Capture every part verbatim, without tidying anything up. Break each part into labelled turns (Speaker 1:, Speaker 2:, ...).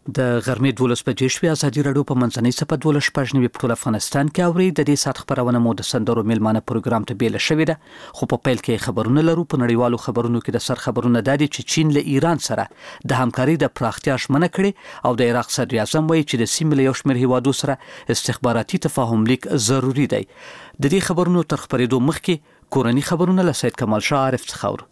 Speaker 1: د غرمې دولس بجې شوې. ازادي راډیو په منځنۍ صفحه دولس شپږ نوي په ټول افغانستان کې اوري. د دې ساعت خبرونه مو د سندرو میلمانه پروګرام ته بیل شوې ده، خو په پیل کې خبرونه لرو. په نړیوالو خبرونو کې د سر خبرونه دادي چې چین له ایران سره د همکاري د پراختیا ژمنه کړې او د عراق صدر اعظم وایي چې د سیمې له یو شمېر هیوادو سره استخباراتي تفاهم لیک ضروری دی. د دې خبرونو تر خبرېدو مخکې کورني خبرونه له سید کمال شاه عارف څخه اورو.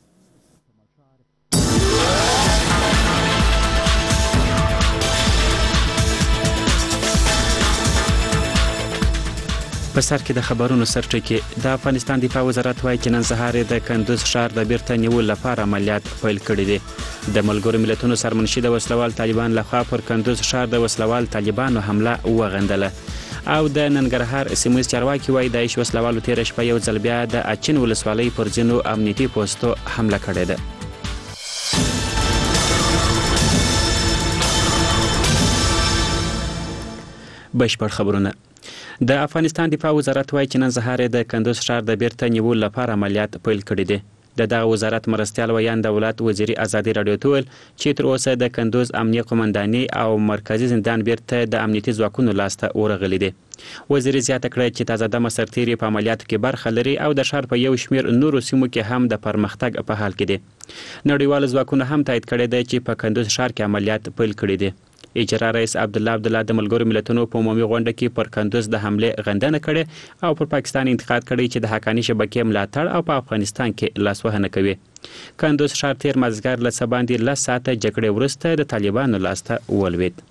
Speaker 2: په سر کې د خبرونو سرټکی د افغانستان دفاع وزارت وایي چې نن سهار د کندوز ښار د بیرته نیولو لپاره عملیات پیل کړي دي. د ملګرو ملتونو سرمنشي د وسلوال طالبان لخوا پر کندوز ښار د وسلوال طالبانو حمله وغندله او د ننګرهار سیمه چارواکي وایي د وسلوالو تیر شپه یو ځل بیا د اچین ولسوالۍ پر ځینو امنیتي پوسټو حمله کړې ده. بشپړ خبرونه. د افغانستان دفاع وزارت وایي چې نن سهار د کندوز ښار د بیرته نیولو لپاره عملیات پیل کړي دي. د دغه وزارت مرستیال ویان دولت وزیر ازادي راډیو ته ویل چې تر اوسه د کندوز امنیه قومنداني او مرکزی زندان بیرته د امنیتي ځواکونو لاسته ورغلي دي. وزیر زیاته کړه چې تازه د مسرتيري په عملیاتو کې برخه لري او د ښار په یو شمېر نورو سیمو کې هم د پرمختګ په حال کې دي. نړیوال ځواکونه هم تایید کړی دی چې په کندوز ښار کې عملیات پیل کړي دي. اجرا رئیس عبدالله عبدالله د ملګرو ملتونو په عمومي غونډه کې پر کندوز د حمله غندنه کړې او پر پاکستان انتقاد کړی چې د حقاني شبکې ملاتړ او په افغانستان کې لاسوهنه کوي. کندوز ښار تیر مازدیګر له څه باندې لس ساعته جګړې وروسته د طالبانو لاسته ولوېد.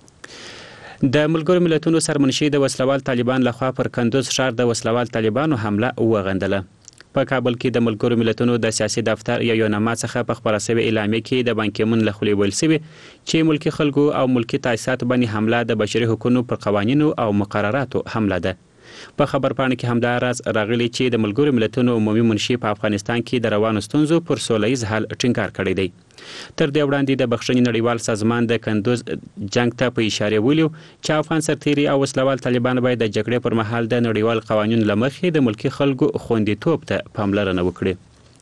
Speaker 2: د ملګرو ملتونو سرمنشي د وسلوال طالبان لخوا پر کندوز ښار د وسلوال طالبانو حمله وغندله. په کابل کې د ملګرو ملتونو د سیاسي دفتر یا یوناما څخه په خبره شوې اعلامیه کې د بان کی مون له خولې ویل شوي چې ملکی خلکو او ملکی تاسیسات باندې حمله د بشري حقوقو پر قوانینو او مقرراتو حمله ده. په خبر پاڼه کې همدا راز راغلی چې د ملګرو ملتونو عمومي منشي په افغانستان کې د روانو ستونزو پر سوله ییز حل ټینګار کړی دی. تر دې وړاندې د بخښنې نړیوال سازمان د کندوز جنگ ته په اشاره ویلو چې افغان سرتیري او وسلوال طالبان باید د جګړې پر مهال د نړیوال قوانینو له مخې د ملکی خلکو خوندیتوب ته پاملرنه وکړي.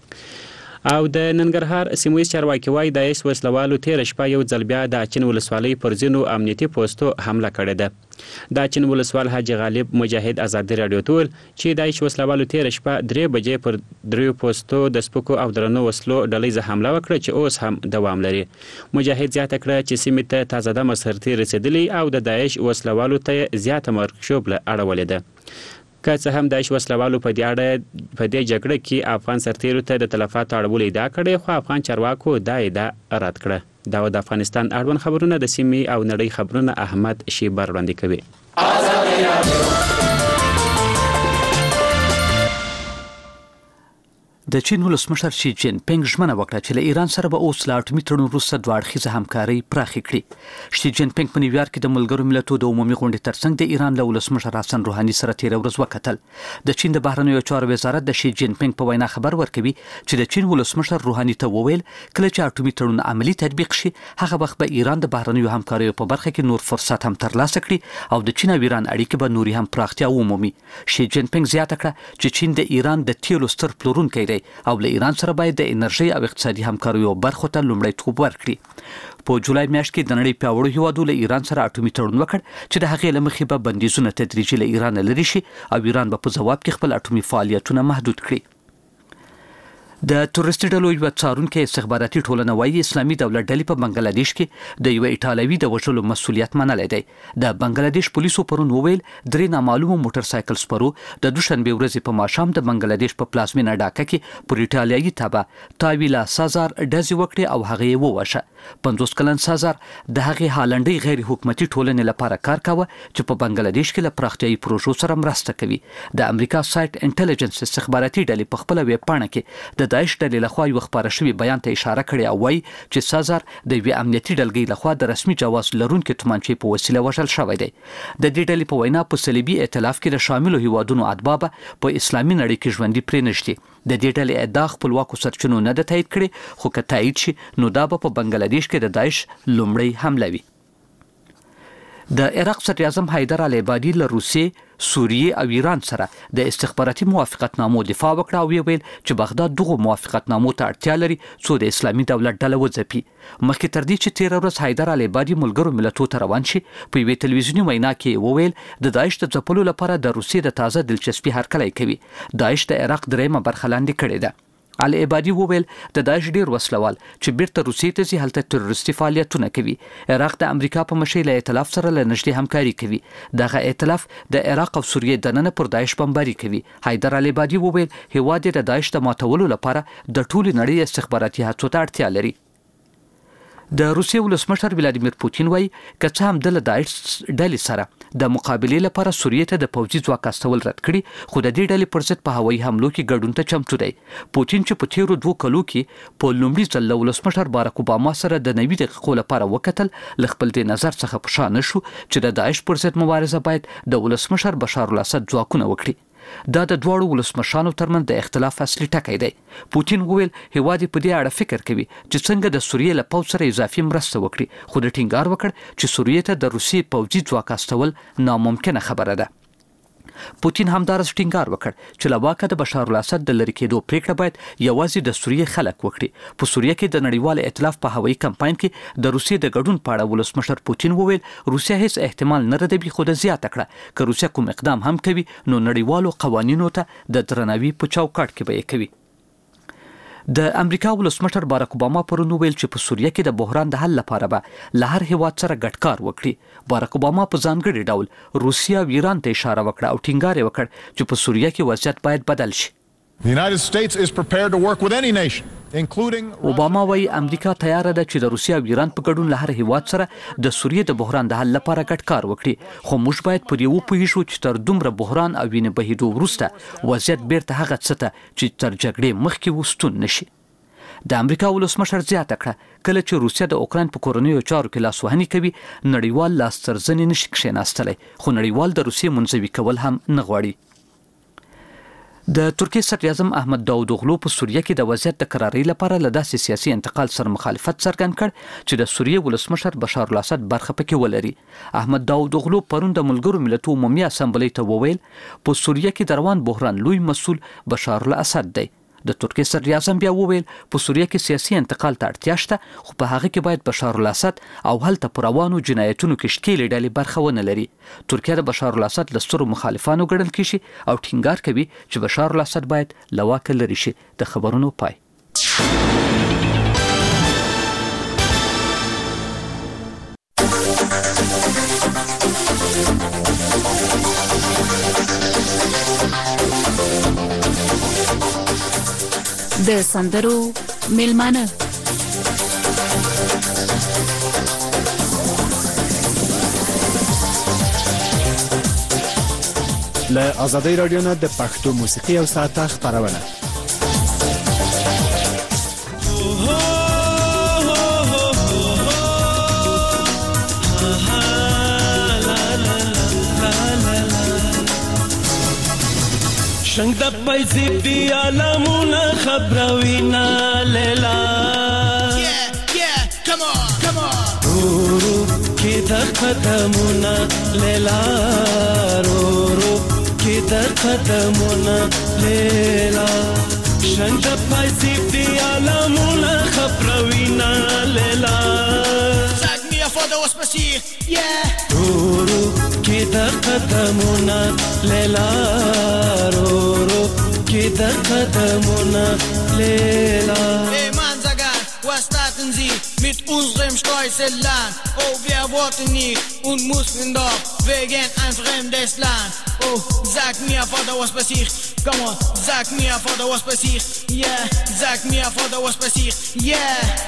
Speaker 2: او د ننګرهار سیمه چارواکي وایي د ایس وسلوالو تیر شپه یو ځل بیا د اچین ولسوالۍ پر ځینو امنیتي پوسټو حمله کړې ده. د اچین ولسوال حاجي غالب مجاهد ازادي راډیو ته ویل چې د ایس وسلوالو تیر شپه درې بجې پر دریو پوسټو د سپکو او درنو وسلو ډلې حمله وکړه چې اوس هم دوام لري. مجاهد زیاته کړه چې سیمې ته تازه د مسرتي رسیدلی او د داعش وسلوالو ته زیاته مرکشوب له اړولې ده. که څه هم د وسلوالو په دې اړه په دې جګړه کې افغان سرتیرو ته د تلفات اړول ادعا کړې، خو افغان چارواکو دا ادعا رد کړه. دا د افغانستان اړوند خبرونه د سیمې او نړۍ خبرونه احمد شیبر وړاندې کوي.
Speaker 1: د چین ولسمشر شي جین پینګ ژمنه وکړه چې له ایران سره به اوس له اټومي تړون وروسته دوه اړخیزه همکاري پراخه کړي. شي جین پینګ په نیویارک کې د ملګرو ملتونو د عمومي غونډې ترڅنګ د ایران له ولسمشر حسن روحاني سره تیر ورځ وکتل. د چین د بهرنیو چارو وزارت د شي جین پینګ په وینا خبر ورکوي چې د چین ولسمشر روحاني ته وویل کله چې اټومي تړون عملی تطبیق شي هغه وخت به ایران د بهرنیو همکاریو په برخه کې نور فرصت هم ترلاسه کړي او د چین او ایران اړیکې به نوري هم پراختیا ومومي. شي جین پینګ زیاته کړه چې چین د ایران د تیلو ستر پلورونکی دی او له ایران سره باید د انرژي او اقتصادي همکاریو برخو ته لومړیتوب ورکړي. په جولای میاشت کې د نړۍ پیاوړو هیوادو له ایران سره اټومي تړون وکړ چې د هغې له مخې به بندیزونه تدریجي له ایران لرې شي او ایران به په ځواب کې خپل اټومي فعالیتونه محدود کړي. د تورستي ډلو یو څارونکي استخباراتي ټولنه وایي اسلامي دولت ډلې په بنگلاديش کې د یو ایټالوي د وژلو مسؤلیت منلی دی. د بنگلاديش پولیسو پرون وویل درې نامعلومه موټر سایکل سپرو د دوشنبه ورځې په ماښام د بنگلاديش په پلازمینه ډاکا کې پر ایټالیایي تابع تاویلا سازار ډزې وکړې او هغه یې ووژه. پنځوس کلن سازار د هغې هالنډي غیر حکومتي ټولنې لپاره کار کاوه چې په بنگلاديش کې له پراختیایي پروژو سره مرسته کوي. د امریکا سایټ انټيليجنس استخباراتي ډلې په خپل ویب پاڼه کې د داعش ډلې لخوا یو خبره شوی بیان ته اشاره کړې او وایي چې سازار د یوې امنیتي ډلګۍ لخوا د رسمي جواز لرونکي تومانچې په وسیله وژل شوی دی. د دې ډلې په وینا په صلیبي ائتلاف کې د شاملو هیوادونو اتباع په اسلامي نړۍ کې ژوندي پرې نشدي. د دې ډلې ادعا خپلواکو سرچینو نه ده تایید کړې، خو که تایید شي نو دا به په بنگلاديش کې د داعش لومړی حمله وي. د عراق صدر اعظم حیدر العبادي له روسیې، سوریې او ایران سره د استخباراتي موافقتنامو دفاع وکړه او ویل چې بغداد دغه موافقتنامو ته اړتیا لري څو د اسلامي دولت ډله وځپي. مخکې تر دې چې تیر ورځ حیدر العبادي ملګرو ملتونو ته روان شي، په یوې تلویزیوني وینا کې وویل د داعش د ځپلو لپاره د روسیې د تازه دلچسپي هرکلی کوي. داعش د عراق دریمه برخه لاندې کړې ده. العبادي وویل د داعش ډیر وسلوال چې بیرته روسیې ته ځي هلته تروریستي فعالیتونه کوي. عراق د امریکا په مشرۍ له ائتلاف سره له نږدې همکاري کوي. دغه ائتلاف د عراق او سوریې دننه پر داعش بمباري کوي. حیدر العبادي وویل هیواد د داعش د ماتولو لپاره د ټولې نړۍ استخباراتي هڅو ته اړتیا لري. د روسیې ولسمشر ولادیمیر پوتین وایي که څه هم د داعش ډلې سره د مقابلې لپاره سوریې ته د پوځي ځواک استول رد کړي، خو د دې ډلې پر ضد په هوایي حملو کې ګډون ته چمتو دی. پوتین چې په تیرو دوه کلو کې په لومړي ځل له ولسمشر باراک اوباما سره د نوي دقیقو لپاره وکتل، له خپل دې نظر څخه په شا نه شو چې د داعش پر ضد مبارزه باید د ولسمشر بشار الاسد ځواکونه وکړي. دا د دواړو ولسمشرانو ترمنځ د اختلاف اصلي ټکی دی. پوتین وویل هیواد په دې اړه فکر کوي چې څنګه د سوریې له پوځ سره اضافي مرسته وکړي، خو د ټینګار وکړ چې سوریې ته د روسیې پوځي ځواک استول ناممکنه خبره ده. پوتین همدارس ټینګار وکړ چې له واکه د بشار الاسد د لرې کېدو پریکړه باید یوازې د سوریې خلک وکړي. په سوریې کې د نړیوال ائتلاف په هوایي کمپاین کې د روسیې د ګډون په اړه ولسمشر پوتین وویل روسیه هیڅ احتمال نه ردوي، خو د زیاته کړه که روسیه کوم اقدام هم کوي نو نړیوالو قوانینو ته د درناوي په چوکاټ کې به یې کوي. د امریکا ولسمشر باراک اوباما پرون ویل چې په سوریه کې د بحران د حل لپاره به له هر هیواد سره ګډ کار وکړي. باراک اوباما په ځانګړي ډول روسیه او ایران ته اشاره وکړه او ټینګار یې وکړ چې په سوریه کې وضعیت باید بدل شي.
Speaker 3: The United States is prepared to work with any nation, including
Speaker 1: اوباما وايي امریکا تیار ده چې د روسیه او ایران په ګډون له هر هیواد سره د سوریې د بحران د حل لپاره ګډ کار وکړي، خو موږ باید پر یو پوهیږو چې تر دومره بحران او وینې بهیدو وروسته وضعیت بیرته هغه څه ته چې تر جګړې مخکې و ستون نشي. د امریکا ولسمشر زیاته کړه کله چې روسیه د اوکراین په کورنیو چارو کې لاسوهني کوي، نړیوال لاس تر زنې نشي کښېناستلی، خو نړیوال د روسیې منزوي کول هم نه غواړي. د ترکیې صدر اعظم احمد داودوغلو په سوریه کې د وضعیت د قرارۍ لپاره له داسې سیاسي انتقال سره مخالفت څرګند کړ چې د سوریې ولسمشر بشار الاسد برخه پکې ولري. احمد داودوغلو پرون د ملګرو ملتونو عمومي اسامبلې ته وویل په سوریه کې د روان بحران لوی مسؤل بشار الاسد دی. د ترکیې صدر اعظم بیا وویل په سوریه کې سیاسي انتقال ته اړتیا شته، خو په هغه کې باید بشار الاسد او هلته پر روانو جنایتونو کې ښکېلې ډلې برخه ونه لري. ترکیه د بشار الاسد له سترو مخالفانو ګڼل کېږي او ټینګار کوي چې بشار الاسد باید له واکه لرې شي. د خبرونو پای.
Speaker 4: د سندرو میلمانه
Speaker 5: له آزادۍ رادیو نه د پښتو موسیقي او ساعته خبرونه.
Speaker 6: شنگ د پیسې دی عالمونه خبروینا لیلا yeah yeah come on come on رو رو کې د قدمونه لیلا رو رو کې د قدمونه لیلا شنگ د پیسې دی عالمونه خبروینا لیلا sag mir vor der was passiert yeah رو رو کې د قدمونه لیلا رو رو کې د قدمونه لیلا Hey Mansagan, was starten Sie mit unserem stolzen Land? Oh, wir wollten nicht und mussten doch wegen ein fremdes Land. Oh, sag mir, Vater, was passiert? Come on, sag mir, Vater, was passiert? Yeah, sag mir, Vater, was passiert? Yeah.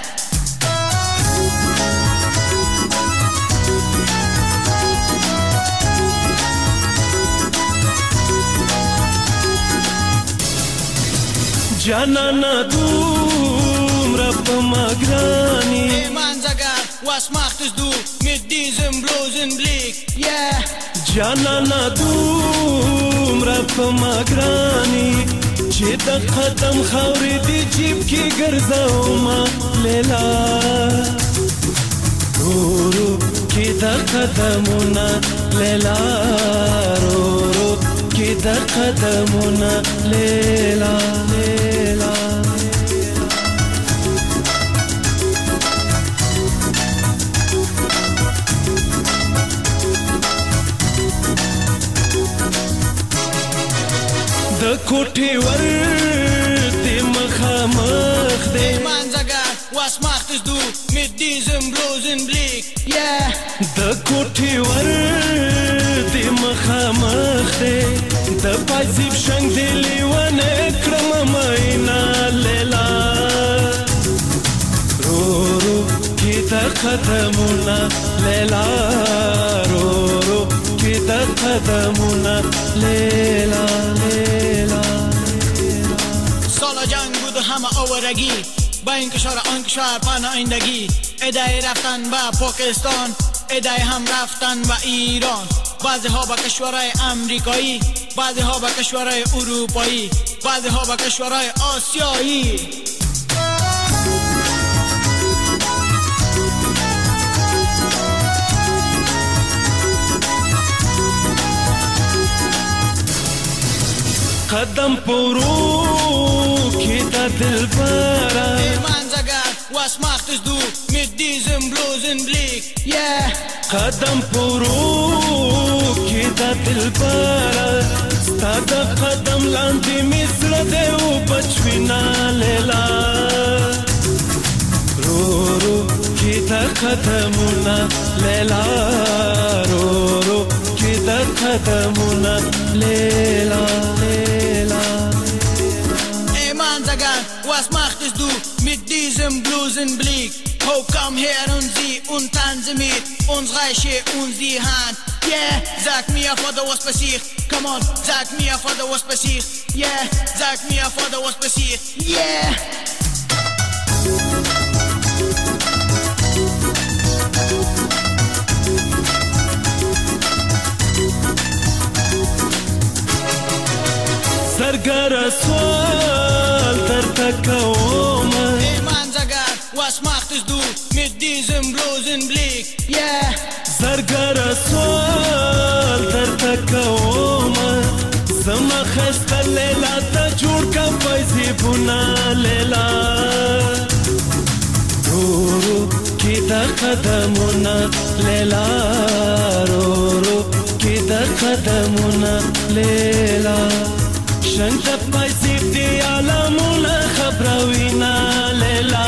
Speaker 6: Janana dum rap magrani Hey Mansagan, was machtest du mit diesem bloßen Blick? Yeah Janana dum rap magrani چې د قدم خاورې دی جیب کې ګرځوما لیلا رو رو کې کې د قدمونه لیلا رو رو کې د قدمونه لیلا لیلا د کوټې ور دې مخامخ دې
Speaker 7: Was machtest du mit diesem bloßen Blick? Yeah.
Speaker 6: د کوټې ور دې مخامخ دې د پایزیب شنګ دې لیونه کړم مینا لیلا رو رو کې د قدمونه لیلا رو رو کې د قدمونه لیلا لیلا
Speaker 7: سال جنگ بود همه آوارگی با این کشور آن کشور پناهندگی ادعای رفتن به پاکستان ادعای هم رفتن به ایران بعضی ها به کشورهای امریکایی بعضی ها به کشورهای اروپایی بعضی ها به کشورهای آسیایی
Speaker 6: قدم پورو کی دا دلبرا
Speaker 7: Hey Manzagar, was machtest du mit diesem bloßen Blick? Yeah.
Speaker 6: قدم پورو کی دا دلبرا ستا دا قدم لاندې مصر دې و بچوینا لیلا رو رو کی دا قدمونه لیلا رو رو کی دا قدمونه لیلا لیلا
Speaker 7: Was machtest du mit diesem bloßen Blick? Oh, komm her und sieh und tanze mit uns, reiche uns die Hand. Yeah, sag mir, Vater, was passiert? Come on, sag mir, Vater, was passiert? Yeah, sag mir, Vater, was passiert? Yeah.
Speaker 6: Sargara swal dar takawoma
Speaker 7: Hey Manzagar, was machtest du mit diesem bloßen Blick? Yeah.
Speaker 6: Sargara swal dar takawoma Sama khasta lela ta jod ka paisi buna lela Ro ro ki da qadamuna lela Ro ro ki da qadamuna lela شنگ د پایزیب دی عالمونه خبروینا لیلا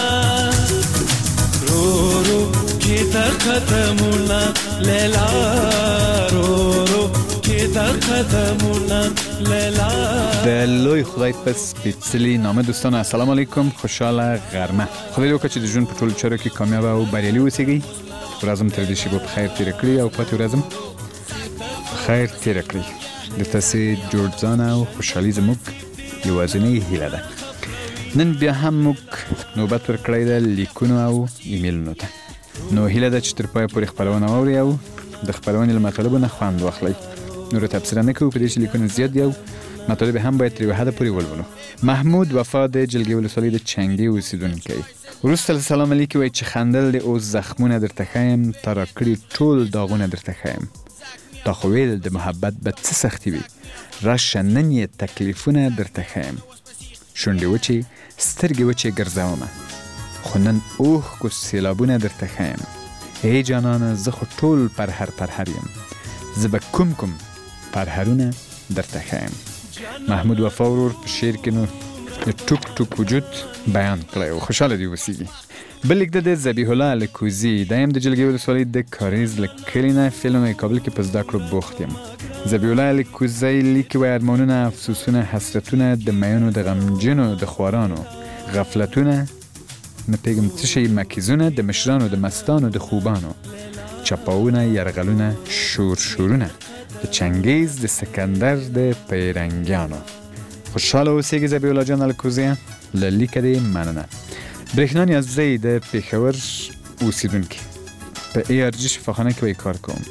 Speaker 6: رو رو کی د قدمونه لیلا رو رو کی د قدمونه لیلا
Speaker 5: د لوی خدای په سپیڅلي نامه دوستان السلام علیکم خوشاله غرمه خدای دې وکړي چې د ژوند په ټولو چارو کې کامیاب او بریالي اوسئ ورځم تر دې شی په خیر تیر کړی او پاتې ورځم خیر تیر کړی د تاسو جوړځان او خوشحالي زموږ یوازینۍ هیله ده نن بیا هم موږ نوبت ورکړی ده لیکونو او ایمیلونو ته نو هیله ده چې تر پایه پورې خپرونه واورئ او د خپرونې له مطالبو نه خوند واخلئ نور تبصره نه کوو په دې چې لیکونه زیات دي او مطالب هم باید تر یوه حده پورې ولولو محمود وفا د جلگې ولسوالۍ د چنګې اوسیدونکی وروسته له سلام علیکي وایي چې خندل د اوس زخمونه درته ښیم تا راکړي ټول داغونه درته ښیم تا خو ویل د محبت به څه سختي وي راشه نن یې تکلیفونه درته ښیم شونډې وچې سترګې وچې ګرځومه خو نن اوښکو سیلابونه درته ښیم ای جانانه زه خو ټول پرهر پرهر یم زه به کوم کوم پرهرونه درته ښیم محمود وفا ورور په شعر کې نو د ټوک ټوک وجود بیان کړی او خوشحاله دې اوسیږي بل لیک د ذبیح الله الکوزي دا هم د جلگې ولسوالۍ د کاریز له کلي نه فلم کابل کې په زده کړو بوخت یم ذبیح الله الکوزي لیکي وایي ارمانونه افسوسونه حسرتونه د میانو د غمجنو د خوارانو غفلتونه نه پیغم څه شي مکیزونه د مشرانو د مستانو د خوبانو چپاونه یرغلونه شور شورونه د چنګیز د سکندر د پیرنګیانو خوشحاله اوسئ ذبیح الله جان الکوزي له لیکه دې مننه برېښنا نیازی د پېښور اوسیدونکي په ای آر جی شفاخانه کې وایي کار کوم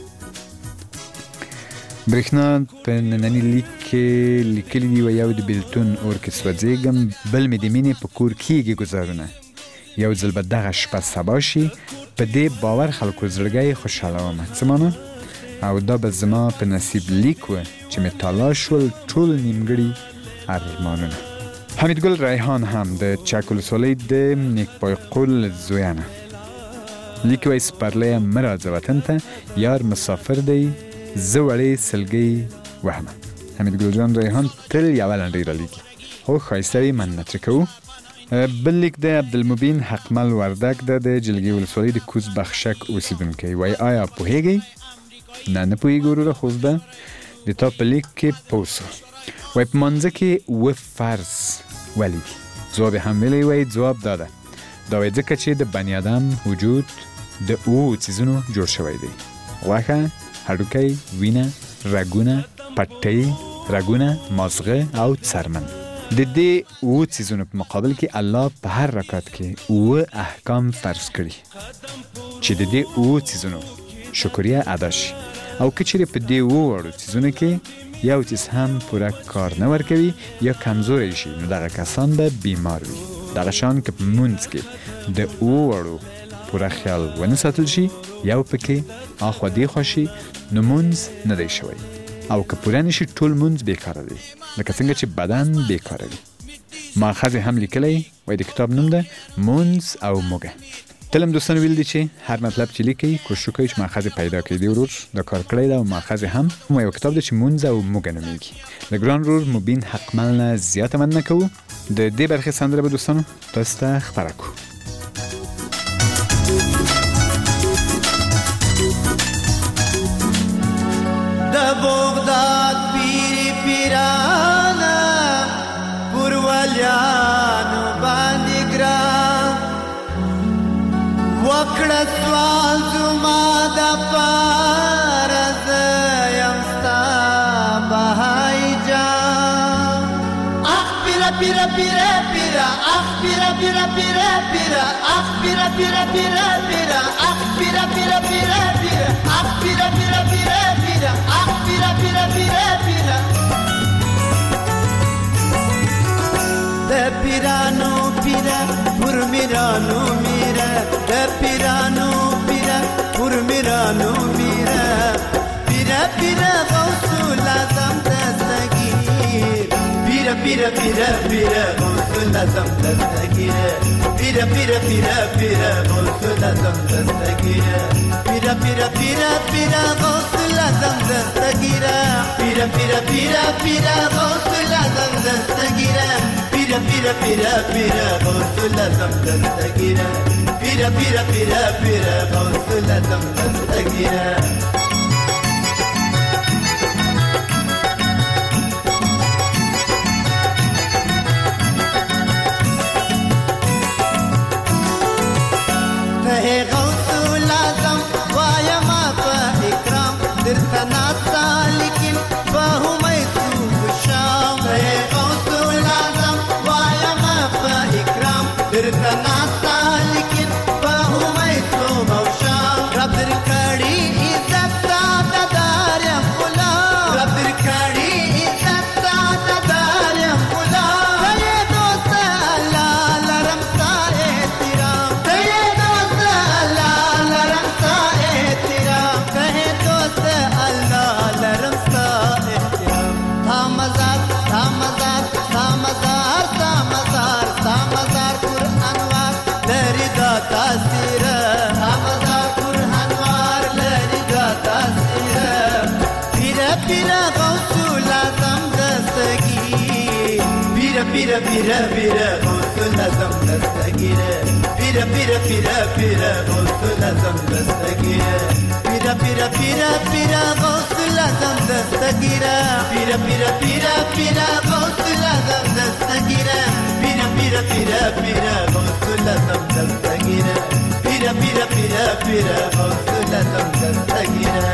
Speaker 5: برېښنا په ننني لیک کې لیکلي دي وایي یو د بېلتون اور کې سوځېږم بل مې د مینې په کور کېږي ګزارونه یو ځل به دغه شپه سبا شي په دې باور خلکو زړګی خوشحالومه. څه مانه؟ او دا به زما په نصیب لیک و چې مې تالا شول ټول نیمګړي ارمانونه. حمیدګل ریحان هم د چک ولسوالۍ د نیکپای قول زویه نه. لیک وایي سپرلی مه راځه وطن ته، یار مسافر دی زه وړې سلګۍ وهمه. حمیدګل جان ریحان تل یوه لنډۍ رالیکي. خو ښایسته وي، مننه ترې کوو. بل لیک د عبدالمبین حقمل وردک ده د جلګې ولسوالۍ د کوز بخشک اوسېدونکی. وایي آیا پوهېږئ؟ نه نه پوهېږو وروره، خو زه د تا په لیک کې پوه سو. وایي په مانځه کې اووه فرض ولې دي؟ ځواب یې هم ویلی. وایي ځواب دا ده، دا وایي ځکه چې د بني ادم وجود د اوو څیزونو جوړ شوی دی: غوښه، هډوکی، وینه، رګونه، پټۍ، رګونه، مازغه او څرمن. د دې اوو څیزونو په مقابل کې الله په هر رکعت کې اووه احکام فرض کړي چې د دې اوو څیزونو شکریه ادا شي. او که چیرې په دې اوو وړو څیزونو کې یو څیز هم پوره کار نه ورکوي یا کمزوری شي، نو دغه کسان به بیمار وي. دغه شان که په مونځ کې د اوو وړو پوره خیال ونه ساتل شي، یو پکې اخوا دیخوا شي، نو مونځ نه دی شوی. او که پوره نشي ټول مونځ بیکاره دی، لکه څنګه چې بدن بیکاره وي. ماخذ هم لیکلی، وایي د کتاب نوم ده مونځ او موږه. تل هم دوستان ویل دي چې هر مطلب چې لیکي کوشش وکړئ چې ماخذ پیدا کړئ. دی ورور دا کار کړی ده او ماخذ هم یو کتاب ده چې مونځ او موږه نومیږي. د ګران ورور مبین حقمل نه زیاته مننه کوو. د دې برخې سندره به دوستانو تاسو ته خپره کوو.
Speaker 6: د بغداد پیری پیرانا پروالیانو باندې ګران وکړه سوال زما د پاره زه یم ستا بهای جان. اخ پیره پیره پیره پیره اخ پیره پیره پیره پیره اخ پیره پیره پیره پیره اخ پیره پیره پیره پیره اخ پیره پیره پیره پیره اخ پیره پیره پیره پیره د پیرانو پیره پر میرانو میره د پیرانو پیره پر میرانو میره پیره پیره غوث لازم دستگیر پیره پیره پیره پیره غوث لازم دستگیر پیره پیره پیره پیره غوث لازم دستگیر پیره پیره پیره پیره غوث لازم دستگیر پیره پیره پیره پیره غوث لازم دستگیر پیره پیره پیره پیره غوث لازم دستگیر پیره پیره پیره پیره غوث لازم دستگیر. Pira pira pira غوث لازم دستگیره pira pira pira pira غوث لازم دستگیره pira pira pira pira غوث لازم دستگیره pira pira pira pira غوث لازم دستگیره pira pira pira pira غوث لازم دستگیره pira pira pira pira غوث لازم دستگیره.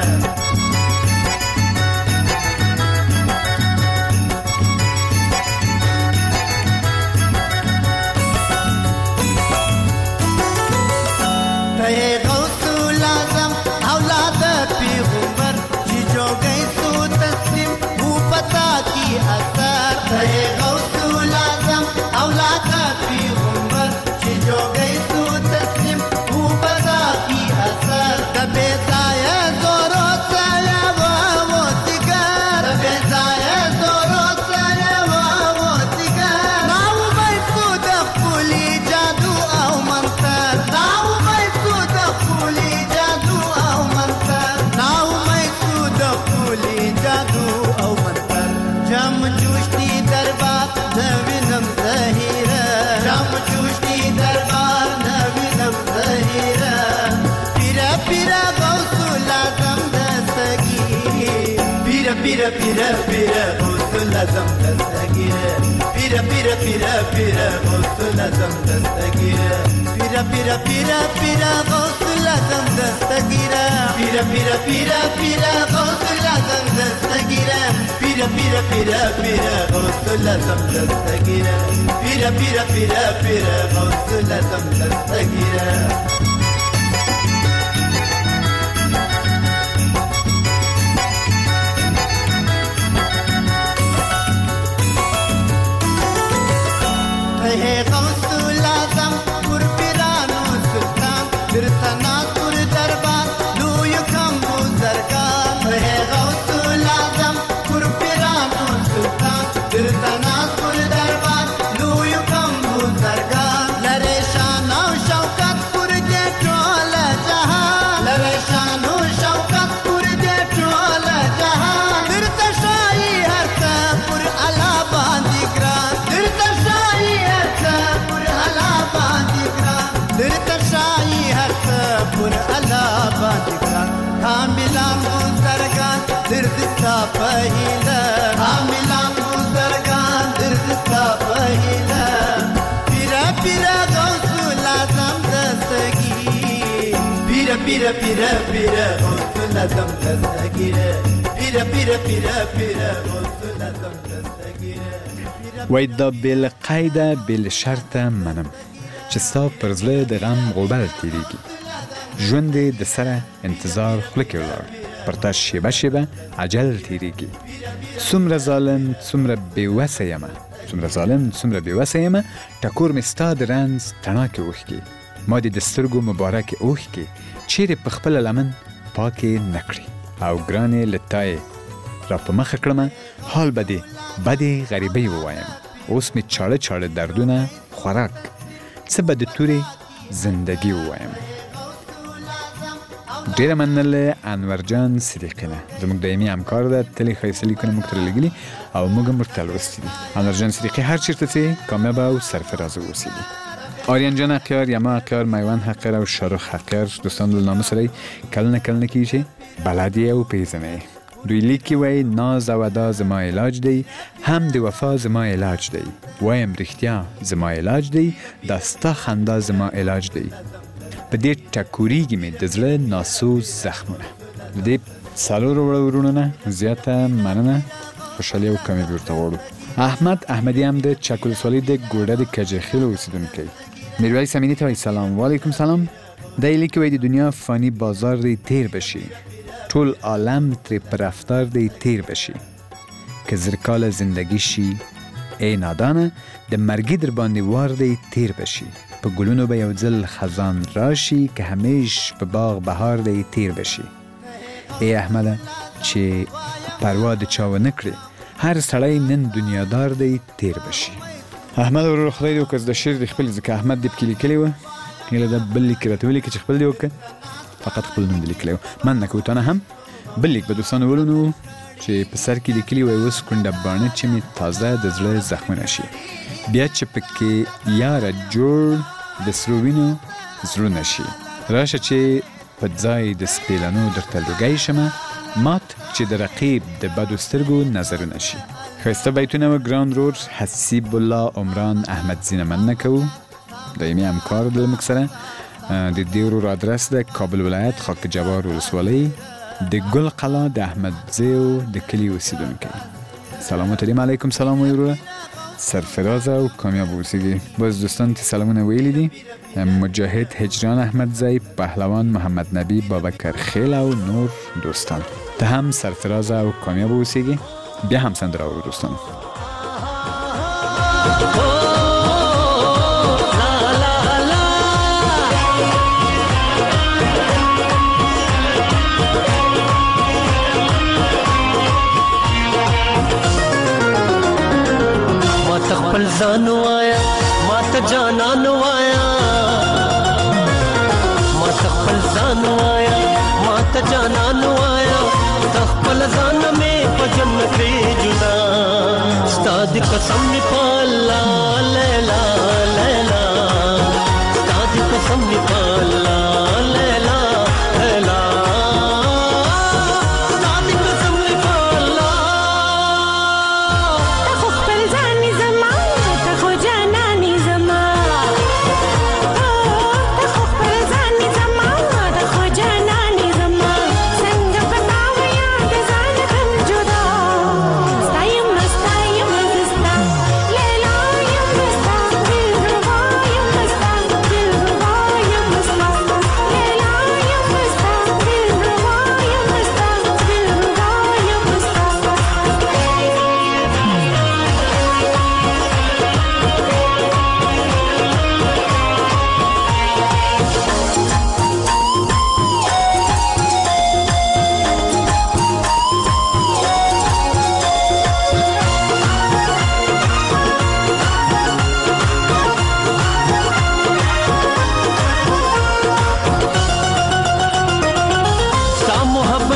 Speaker 6: اولاد پیغمبر چې جوړې تو تسلیم او پتا کی
Speaker 8: pira gausul azam dastagir pira pira pira pira gausul azam dastagir pira pira pira pira gausul azam dastagir pira pira pira pira gausul azam dastagir pira pira pira pira gausul azam dastagir pira pira pira pira gausul azam dastagir pira pira pira pira gausul azam dastagir है गौसुल आज़म कुर्बानो सुल्तान फिरतना कुर दरबार लूय कम बुज़रगान है गौसुल आज़म कुर्बानो सुल्तान फिरतना कुर दरबार लूय कम बुज़रगान लरे शानो शौकत पुर दे टोल जहां लरे शानो शौकत पुर दे टोल जहां फिरतशाही हर पुर अला बांदीग्रान फिरतशाही Dirtashahi harta pur ala bandikran Hamilan buzargan dirdista pahila Hamilan buzargan dirdista pahila Pira pira gausul azam dastagir Pira pira pira pira gausul azam dastagir Pira pira pira pira gausul azam dastagir
Speaker 5: وایدا بل قیده بل شرط منم چې ستا پر زړه د غم غوبل تیریږي ژوند د سره انتظار خوله کې ولاړ پر تا شیبه شیبه عجل تیریږي څومره ظالم څومره بېوسه یمه څومره ظالم څومره بېوسه یمه ټکور مې ستا د رنځ تڼاکې اوښکې ما دې د سترګو مبارکې اوښکې چیرې په خپله لمن پاکې نه کړې او ګرانې له تا یې را په مخه کړمه حال به دې بدې غریبۍ ووایم اوس مې چاړه چاړه دردونه خوراک څه به د تورې زندگی ووایم ډېره مننه انورجان صدیقینه زموږ دایمي همکار ده تل یې ښایسته لیکونه موږ ته رالیږلي او موږ هم ورته لوستي دي انورجان صدیقی هر چېرته ځې کامیابه او سرفرازه اوسېږي آریان جان حقیار یما حقیار میوان حقیار او شاروخ حقیار دوستان له نامه سره کله نه کله نه کېږي چې بلد یې او پېژنئ دوی لیکي وایي ناز او ادا زما علاج دی هم د وفا زما علاج دی وایم رښتیا زما علاج دی دا ستا خندا زما علاج دی په دې ټکورېږي مې د زړه ناسوز زخمونه د دې څلورو وړو وروڼو نه زیاته مننه خوشحالي او کامیابي ورته غواړو احمد احمدي هم د چک ولسوالۍ د ګوډه د کجخیل اوسېدونکی میرویس امیني ته وایي سلام وعلیکم سلام دی لیکي وایي د دنیا فانی بازار دی تیر بشي ټول عالم ترې په رفتار دی تیر بشي که زرکال زندگی شي ای نادانه د مرګي در باندې وار دی تیر بشي په ګلونو به یو ځل خزان راشي که همیش په باغ بهار دی تیر بشي ای احمده چې پروا د چا ونه کړې هر سړی نن دنیادار دی تیر بشي احمد ورور خدای دې وکړه د شعر د خپل ځکه احمد دې پکې لیکلی وه هیله ده بل لیک راته ولیکه چې خپل دې وکړه فقط خپل نوم دې لیکلی و مننه کوو تانه هم بل لیک به دوستانو ولونو چې په سر کې لیکلي وای اوس کونډه باڼه چې مې تازه د زړه زخمونه شي بیا چې پکې یاره جوړ د سرو وینو زړونه شي راشه چې په ځای د سپېلنو درته لوګی شمه مات چې د رقیب د بدو سترګو نظرونه شي ښایسته بیتونه و ګران رور حسیب الله عمران احمد زینه مننه کوو دایمي همکار د موږ سره د دې ورور ادرس د کابل ولایت خاک جبار ولسوالۍ د ګل قلا د احمد زیو د کلي اوسېدونکی سلامات علیکم علیکم سلام وروره سرفراز او کامیاب اوسیږي باز دوستان ته سلامونه ویلي دي مجاهد هجران احمد زی پهلوان محمد نبی بابکر خیل او نور دوستان ته هم سرفراز او کامیاب اوسیږي بیا هم سندره اورو دوستان
Speaker 6: خپل ځان وایا ما ته جانان وایا ما ته خپل ځان وایا ما ته جانان وایا ته خپل ځان مې په جنت کې جدا ستا د قسم می په الله لیلا لیلا ستا د قسم می په الله لیلا لیلا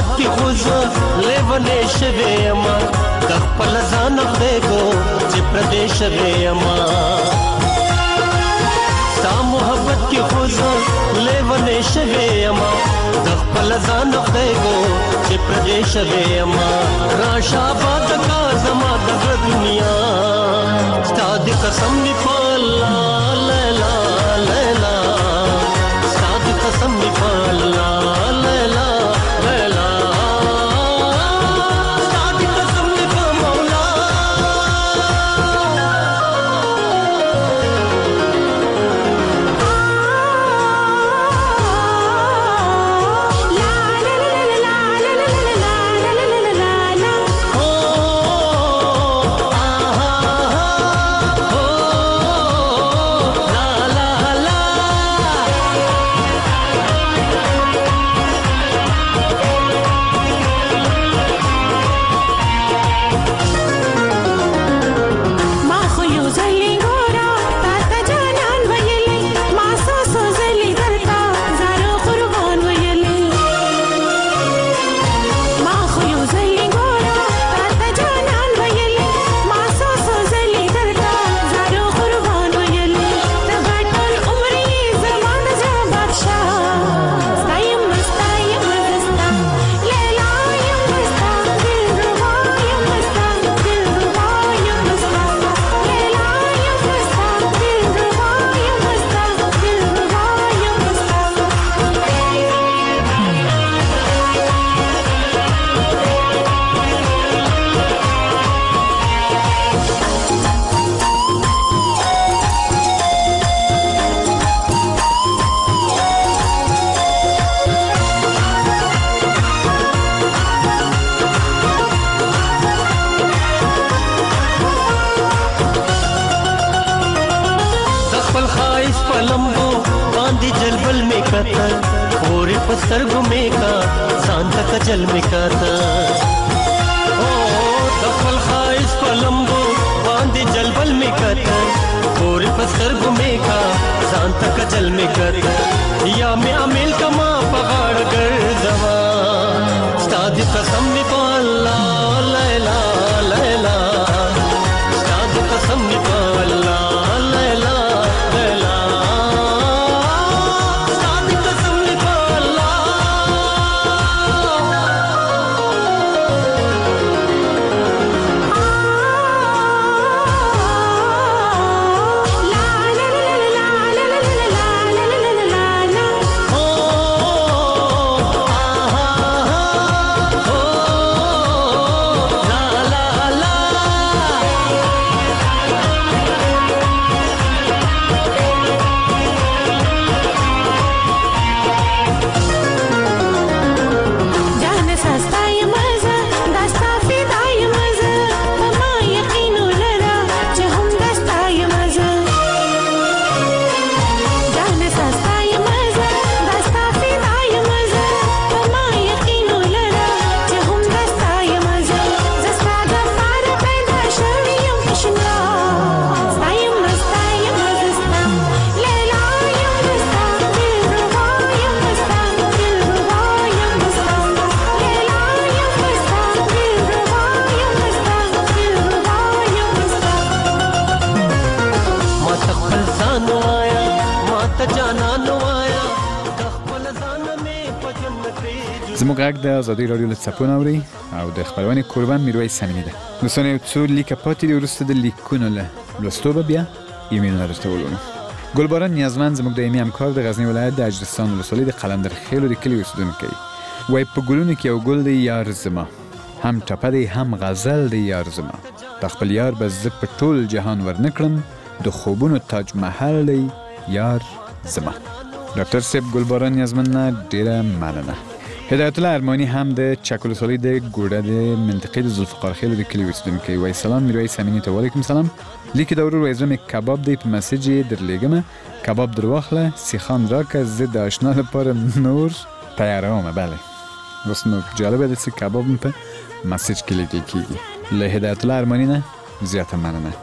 Speaker 6: محبت کی خوز لیوانې شوې یما د خپل ځان خدای کو چې پردیش شوې یما ستا محبت کی خوز لیوانې شوې یما د خپل ځان خدای کو چې پردیش شوې یما راشه باد کا زما د دنیا ستا د قسم می په الله لیلا لیلا ستا د قسم می په الله لیلا لیلا ستا د قسم می په مولا سترګو مې کا ځان تک جل مې کاته او د خپل خایس په لمبو باندې جلبل مې کاته پورې په سترګو مې کا ځان تک جل مې کاته یا مې عمل کما په غاړه ګرځوا ستا د قسم مې په الله لیلا لیلا ستا د قسم مې په الله لیلا لیلا
Speaker 5: زموږ غږ د ازادي راډیو له څپونه اوري او د خپرونې قربان میرویس سمینی ده. دوستان یو څو لیکه پاتې دي وروسته د لیکونو له لوستو به بیا ایمیلونه درته ولولو. ګلباران نیازمند زموږ دایمي همکار د غزنی ولایت د اجرستان ولسوالۍ د قلندر خیلو د کلي اوسېدونکی وایي په ګلونو کې یو ګل دی یار زما هم ټپه دی هم غزل دی یار زما د خپل یار به زه په ټول جهان ورنکړم د خوبونو تاج محل دی یار زما. ډاکټر صاحب ګلباران نیازمند نه ډیره مننه. هدایت الله ارمانی هم د چک ولسوالۍ د ګوډه د منطقې د ذوالفقار خیلو د کلي اوسېدونکی وایي سلام میرویس امیني ته وعلیکم سلام. لیکي د ورور وایي زړه مې کباب دی په مسیج یې درلیږمه کباب در واخله سیخان راکه زه د اشنا لپاره نور تیارومه. بله اوس نو جالبه ده چې کباب مې په مسیج کې لیکل کېږي. له هدایت الله ارمانی نه زیاته مننه.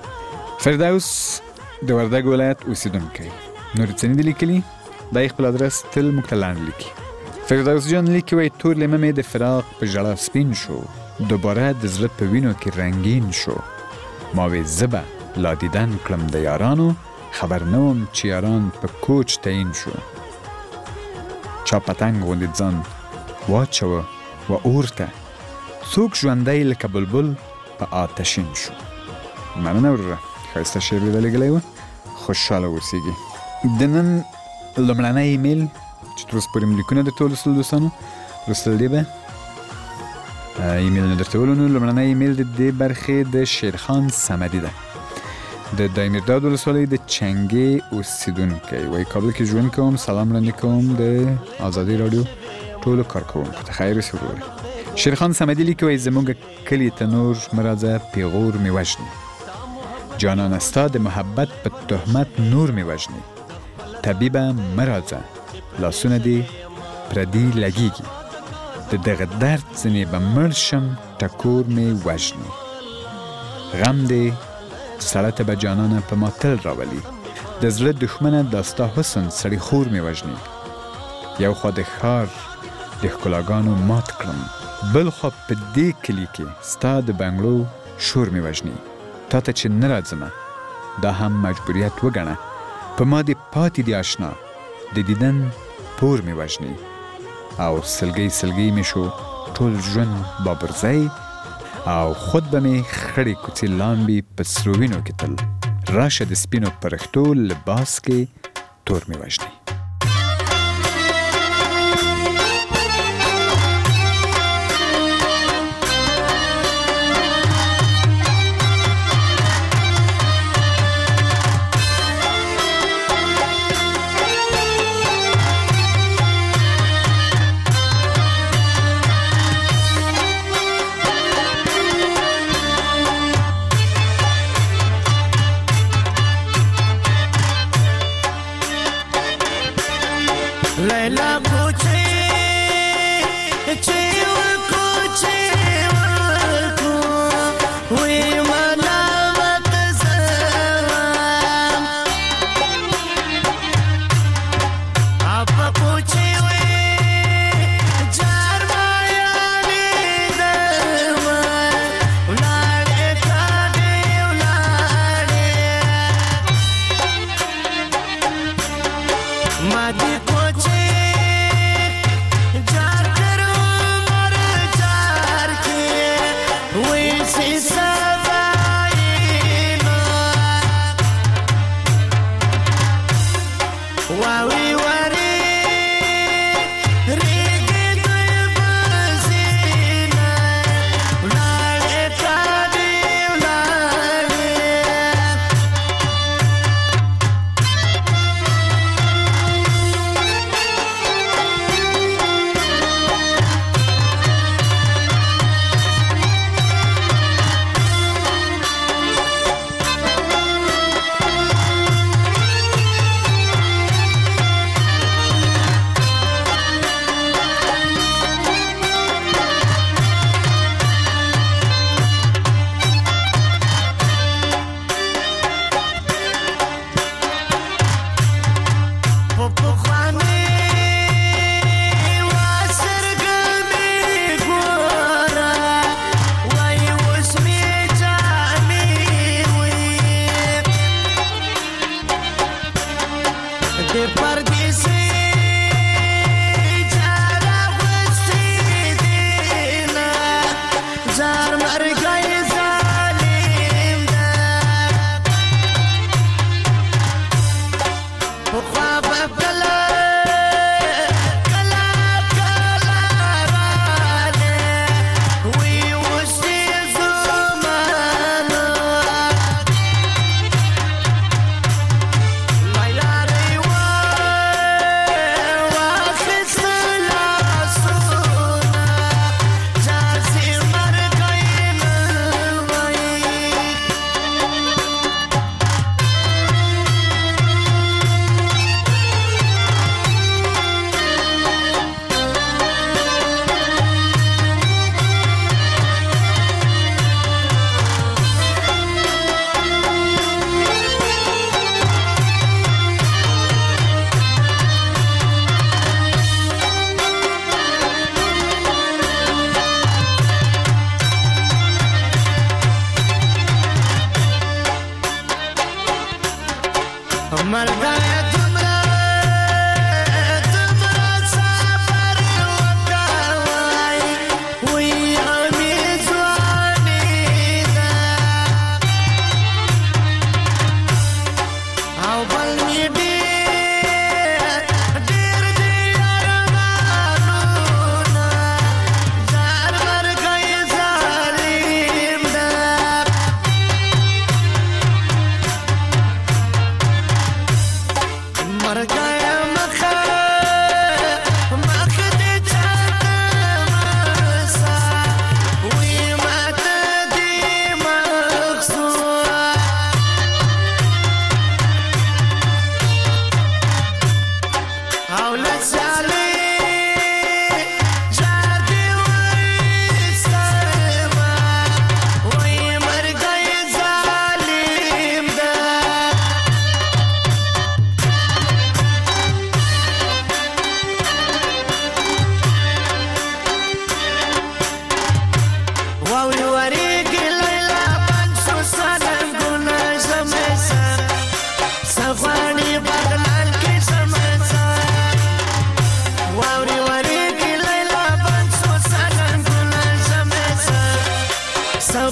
Speaker 5: فردوس د وردګ ولایت اوسېدونکی نور څه نه دي لیکلي دا خپل ادرس تل موږ ته لاندې لیکي. فردوس جان لیکي وایي تور لیمه مې د فراق په ژړا سپین شو، دوباره د زړه په وینو کې رنګین شو. ما وی زه به لا دیدن کړم د یارانو، خبر نه وم چې یاران په کوچ تعین شو. چا پتنګ غوندې ځان واچوه و اور ته، څوک ژوندی لکه بلبل په آتشین شو. مننه وروره، ښایسته شعر دې رالیږلی و، خوشحاله اوسیږي. د نن لومړنی ایمیل چې تر اوسه پورې مې لیکونه د ټولو سلو دوستانو لوستل دی به ایمیل نه درته ولولو. لومړنی ایمیل د دې برخې د شیرخان صمدي ده، د دایمیرداد ولسوالۍ د چنګې اوسیدونکی. وایي کابل کې ژوند کوم، سلام وړاندې کوم د ازادي راډیو ټولو کارکوونکو ته. خیر اوسې وروره. شیرخان صمدي لیکي وایي زموږ کلي ته نور مه راځه، پیغور مې وژني. جانانه ستا د محبت په تهمت نور مې وژني. طبیبه مه راځه، لاسونه دې پردي لګیږي. د دغه درد ځینې به مړ شم، ټکور مې وژني. غم دې سړه ته به جانانه په ما تل راولي. د زړه دښمنه دا ستا حسن سړي خور مې وژني. یو خوا د ښار د ښکلاګانو مات کړم، بل خوا په دې کلي کې ستا د بنګلو شور مې وژني. تا ته چې نه راځمه دا هم مجبوریت وګڼه، په ما دې پاتې دي آشنا، د دیدن پور مې وژني. او سلګۍ سلګۍ مې شو ټول ژوند بابرزی، او خود به مې خړې کوڅې لامبي په سرو وینو کې تل. راشه د سپینو پرښتو لباس کې تور مې وژني.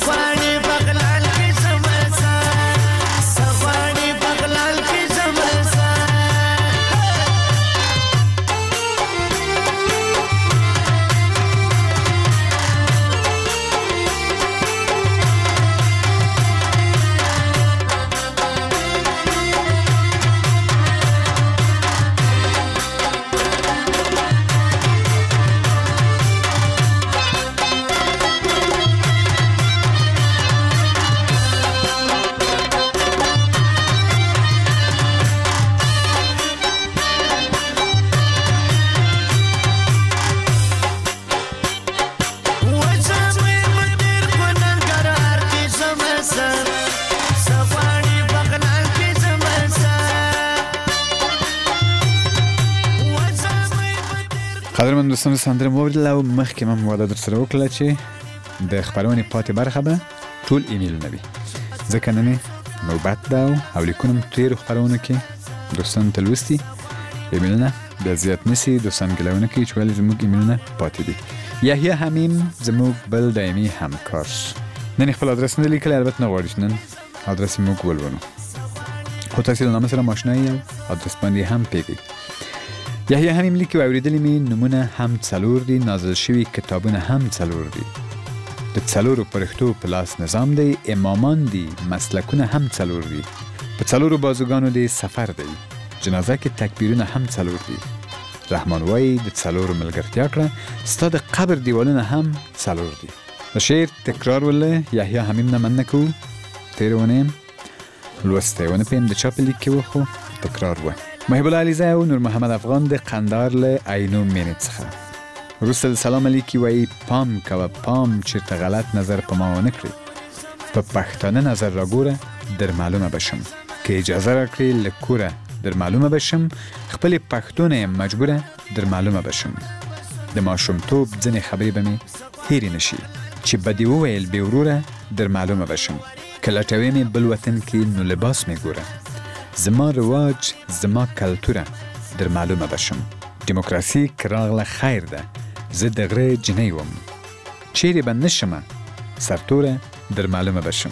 Speaker 6: सफाड़ी बगलाल की समसा सफाड़ी बगलाल की समसा
Speaker 5: قدرمن دوستان سندره موردل او مخکې مم واده در سره وکړه چې د خبرونې پاتې برخه به ټول ایمیلونه وي ځکه نن نوبت ده او لیکونم تیرو خبرونو کې دوستان ته لوستي ایمیلونه بیا زیات نسی دوستان ګلونه کوي چې ولې زموږ ایمیلونه پاتې دي یحیی حمیم زموږ بل دایمي همکار نن خپل ادرس نه لیکلی البته نه غواړي چې نن ادرس موږ ولولو خو تاسو له نامه سره ماشنایي او ادرس باندې هم پیږئ یحیی حمیم لیکي اوریدلې مې نمونه هم څلور دي نازل شوي کتابونه هم څلور دي د څلورو پرښتو په لاس نظام دی امامان دي مسلکونه هم څلور دي په څلورو بازوګانو دی سفر دی جنازه کې تکبیرونه هم څلور دي رحمان وایي د څلورو ملګرتیا کړه ستا د قبر دیوالونه هم څلور دي د شعر تکرار ولې یحیی حمیم نه مننه کوو تېره ونې لوستی ونه پیم د چا په لیک کې و خو تکرار و محب الله علیزه او نور محمد افغان د قندهار له عینو مینې څخه وروسته د سلام علیکي وایي پام کوه پام چېرته غلط نظر په ما ونه کړي په پښتانه نظر راګوره در معلومه بشم که اجازه راکړې له کوره در معلومه بشم خپلې پښتو نه یم مجبوره در معلومه بشم د ماشومتوب ځینې خبرې به مې هېرې نه شي چې به دې وویل بې وروره در معلومه بشم که لټوې مې بل وطن کې نو لباس مې ګوره زما رواج زما کلتوره در معلومه بشم دیموکراسي که راغله خیر ده زه د غره جنۍ وم چیرې به نشمه سرتوره در معلومه بشم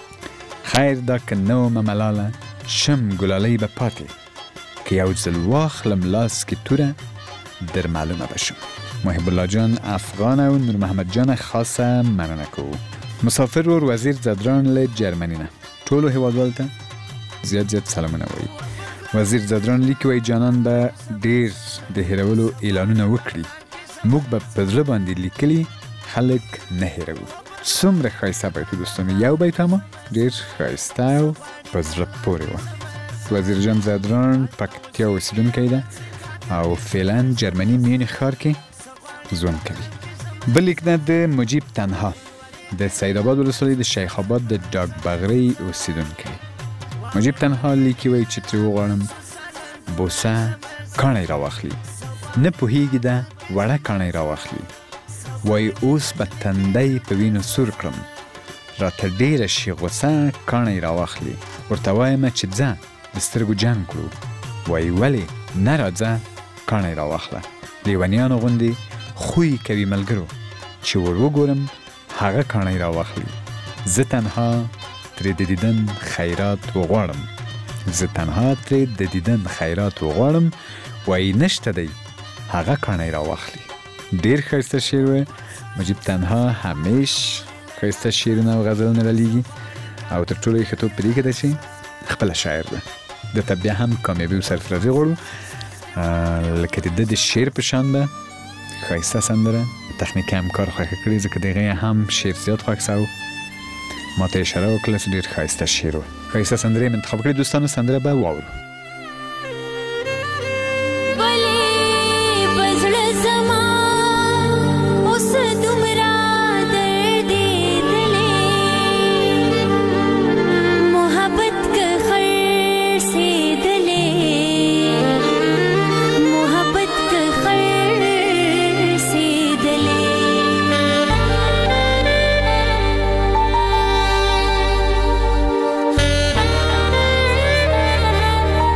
Speaker 5: خیر دا که نه ومه ملاله شم ګلالۍ به پاتې که یو ځل واخلم لاس کې توره در معلومه بشم محب الله جان افغان او نور محمد جان خاصه مننه کوو مسافر ور وزیر زدران له جرمني نه ټولو هیوادوالو ته زیات زیات سلامونه وایي وزیر زدران لیکي وایي جانان به ډېر د هیرولو اعلانونه وکړي موږ به په زړه باندې لیکلي خلک نه هیروو څومره ښایسته بیت دوستانو یو بیت هم ډېر ښایسته او په زړه پورې و وزیر جان زدران پکتیا اوسېدونکی ده او فعلا جرمني میونخ ښار کې ژوند کوي بل لیک نه د مجیب تنها د سید آباد ولسوالۍ د شیخ آباد د ډاک بغرۍ اوسېدونکی مجیب تنها لیکي وایي چې ترې وغواړم بوسه کاڼی راواخلي نه پوهېږي ده وړه کاڼی راواخلي وایي اوس به تندی په وینو سور کړم راته ډېره شي غوسه کاڼی راواخلي ورته وایم چې ځه د سترګو جنګ کړو وایي ولې نه راځه کاڼی راواخله لیونیانو غوندې خوی کوي ملګرو چې ور وګورم هغه کاڼی راواخلي زه تنها ترې د دیدن خیرات وغواړم زه تنها ترې د دیدن خیرات وغواړم وایي نشته دی هغه کاڼی راواخلي ډېر ښایسته شعر و مجیب تنها همیش ښایسته شعرونه او غزلونه رالیږي او تر ټولو یې ښه توب په دې کې ده چې خپله شاعر ده ده ته بیا هم کامیابي او سرفرازي غواړو لکه د ده د شعر په شان به ښایسته سندره تخنیکي همکار خوښه کړې ځکه د هغې هم شعر زیات خوښ سو ما ته اشاره وکړه چې ډېر ښایسته شعر و ښایسته سندرې یې انتخاب کړې دوستانو سندره به واورو
Speaker 9: Thank you.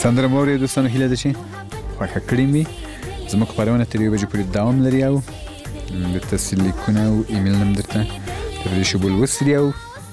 Speaker 5: سندره مو اورېدو دوستانو هیله ده چې خوښه کړې مې زموږ خپرونه تر یو بجې پورې دوام لري او د تصل لیکونه او ایمیل هم درته تر دې شی ولوستلي او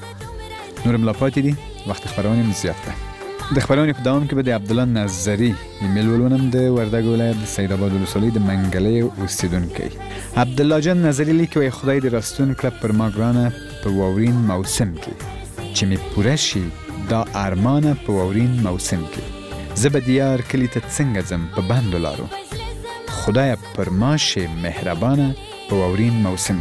Speaker 5: نور هم لا پاتې دي وخت خپرونې مې زیات ده د خپرونې په دوام کې به د عبدالله نظري ایمیل ولولم د وردګ ولایت د سید آباد ولسوالۍ د منګلې اوسیدونکی عبدالله جان نظري لیکي وایي خدای دې راستون کړه پر ما ګرانه په واورین موسم کې چې مې پوره شي دا ارمانه په واورین موسم کې زه به دیار کلي ته څنګه ځم په بندو لارو خدای پر ما شي مهربانه په واورین موسم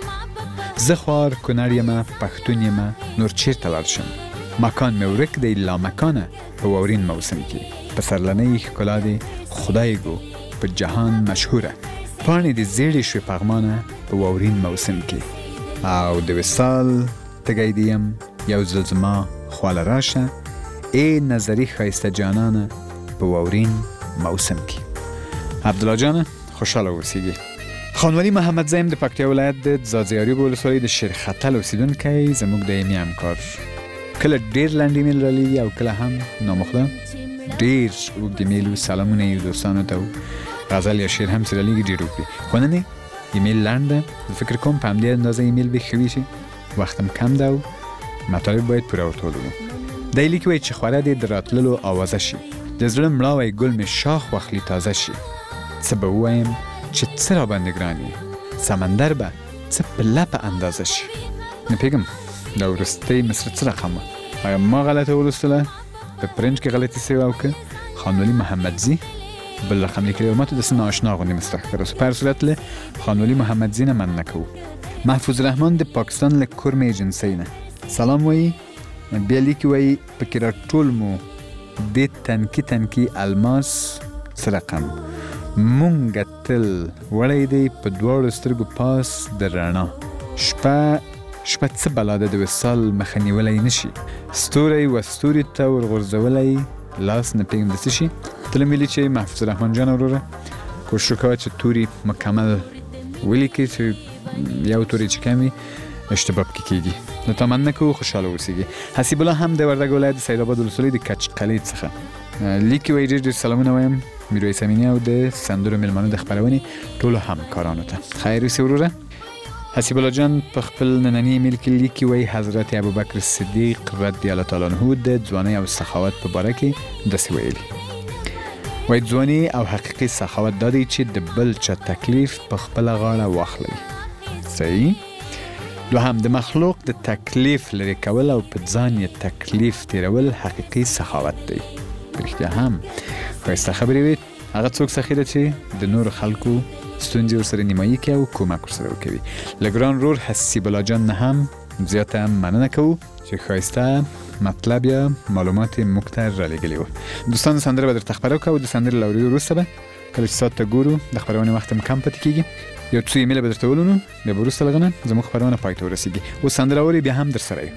Speaker 5: کې زه خوار کونړ یمه پښتون یمه نور چیرته لاړ شم مکان مې ورک دی لا مکانه په واورین موسم کې پسرلنۍ ښکلا دی خدای ګو په جهان مشهوره پاڼې دې زیړې شوې پغمانه په واورین موسم کې او د وصال تږی دی یم یو ځل زما خواله راشه ای نظري ښایسته جانانه په واورین موسم کې عبدالله جانه خوشحاله اوسیږي خانوالي محمد زیم د پکتیا ولایت د ځاځي ولسوالۍ د شیرخطل اوسیدونکی زموږ د ایمي همکار کله ډیر لنډ ایمیل را لیږي او کله هم نامخده ډیر اوږد ایمیل و سلامونه یې دوستانو ته غزل یا شعر هم سره لیږي ډیر وکړي خو نن ایمیل لنډ ده زه فکر کوم په همدې اندازه ایمیل به ښه وي شي وخت هم کم ده او مطالب باید پوره ورته ولولو دی لیکي وایي چې خوره دې د راتللو آوازه شي د زړه مړه وایي ګل مې شاخ واخلي تازه شي څه به ووایم چې څه را باندې ګران یې سمندر به څه په لپه اندازه شي نه پوهېږم دا وروستی مصره څه رقم وه ایا ما غلطه ولوستله په پرنټ کې غلطي سوې وه او که خانوالي محمدزي بل رقم لیکلی و ما ته داسې نااشنا غوندې مصره ښکاره په هر صورت له خانوالي محمدزي نه مننه کوو محفوظ رحمان د پاکستان له کرم ایجنسۍ نه سلام وایي بیا لیکي وایي پکې را ټول مو دې تنکي تنکي الماس څه رقم مونږ تل وړی دی په دواړو سترګو پاس د رڼا شپه شپه څه بلا ده د وصال مخه نیولی نه شي ستوری و ستوري ته ورغورځولی لاس نه پوهېږم د څه شي ته مې چې محفوظ رحمان جان وروره کوشش وکوه چې توري مکمل ولیکې چې یو توري چې کم وي اشتباه پکې کېږي نو تا مننه کوو خوشحاله اوسېږي حسیب الله هم د وردګ ولایت د سید آباد ولسوالۍ د کچقلې څخه لیکي وایي ډېر ډېر سلامونه وایم میرویس امینی او د سندرو میلمانه د خپرونې ټولو همکارانو ته خیر اوسې وروره حسیب الله جان په خپل ننني ایمیل کې لیکي وایي حضرت ابوبکر صدیق رضی الله تعالی عنه د ځوانۍ او سخاوت په باره کې داسې ویلي وایي ځواني او حقیقي سخاوت دا دی چې د بل چا تکلیف په خپله غاړه واخلئ صحیح دوهم د مخلوق د تکلیف لرې کول او په ځان یې تکلیف تیرول حقیقي سخاوت دی په رښتیا هم ښایسته خبرې وي هغه څوک سخي ده چې د نورو خلکو ستونزې ورسره نیمایي کوي او کومک ورسره وکوي له ګران رور حسیب الله جان نه هم زیاته مننه کوو چې ښایسته مطلب یا معلومات موږ ته رالیږلي وو دوستانو سندره به درته خپره وکړو د سندرې له اورېدو وروسته به کله چې ساعت ته ګورو د خپرونې وخت هم کم پاتې کېږي یو څو ایمیله به درته ولولو بیا به وروسته له هغه نه زموږ خپرونه پای ته ورسېږي اوس سندره اورې بیا هم در سره یو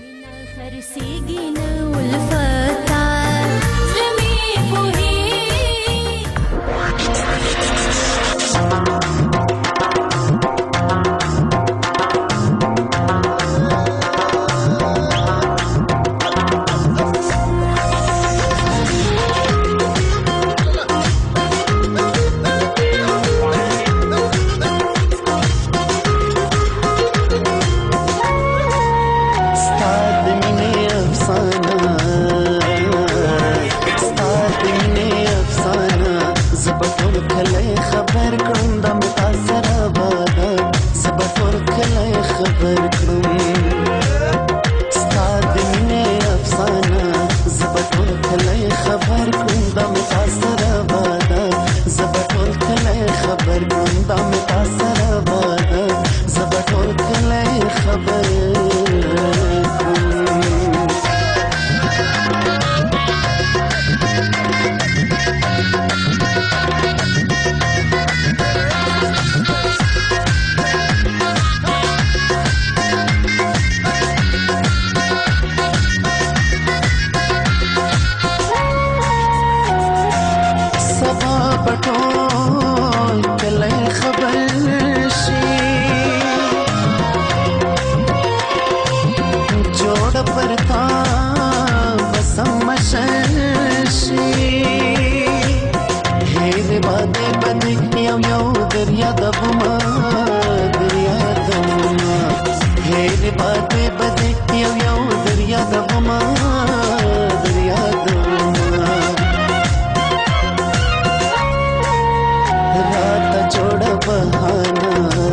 Speaker 9: برتا بسم مششی
Speaker 8: هېرې بادې بدې یو یو دریا دبما دریا دبما هېرې بادې بدې یو یو دریا دبما دریا دبما راته جوړه بهانه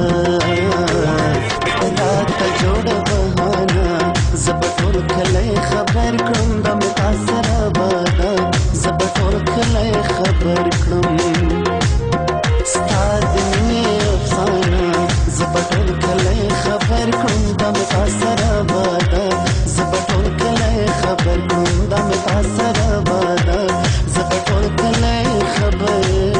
Speaker 8: راته جوړه بهانه زه به ټول کلی خبر کړم دا مې تا سره باده زه به ټول کلی خبر کړم ستا د مینې افسانه زه به ټول کلی خبر کړم دا مې تا سره باده زه به ټول کلی خبر کړم دا مې تا سره باده زه به ټول کلی خبر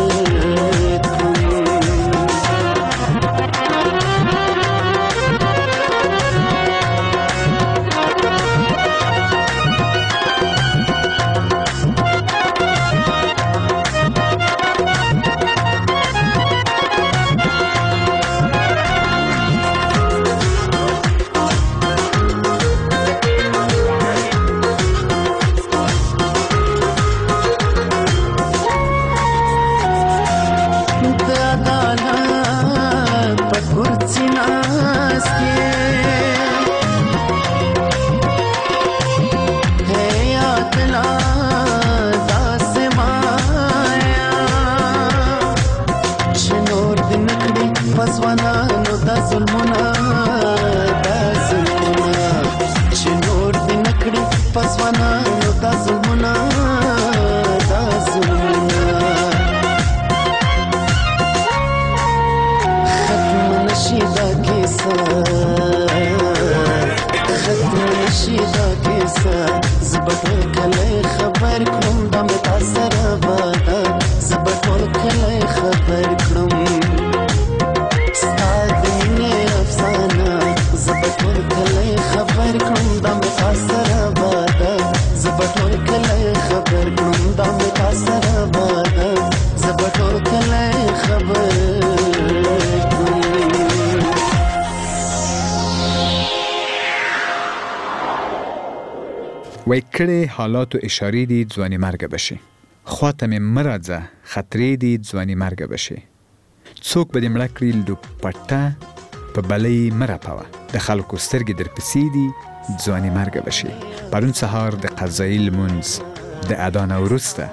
Speaker 8: وای کړې حالاتو اشارې دي ځواني مرګه بشي خواته مې مرځه خطرې دي ځواني مرګه بشي څوک به دې مړه کړي لوپټه په بلۍ مرپوه د خلکو سترګې درپسې دي ځواني مرګه بشي پرون سهار د قضایي لمونځ د اذان وروسته